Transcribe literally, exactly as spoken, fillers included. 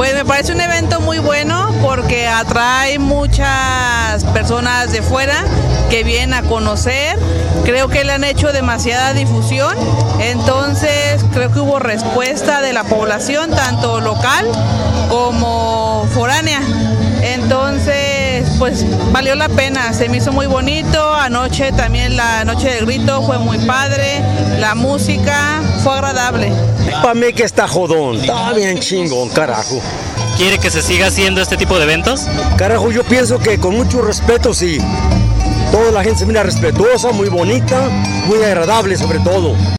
Pues me parece un evento muy bueno porque atrae muchas personas de fuera que vienen a conocer. Creo que le han hecho demasiada difusión, entonces creo que hubo respuesta de la población, tanto local como foránea. Entonces, pues valió la pena, se me hizo muy bonito. Anoche también la noche del grito fue muy padre, la música fue agradable. Para mí que está jodón, está bien chingón, carajo. ¿Quiere que se siga haciendo este tipo de eventos? Carajo, yo pienso que con mucho respeto, sí. Toda la gente se mira respetuosa, muy bonita, muy agradable sobre todo.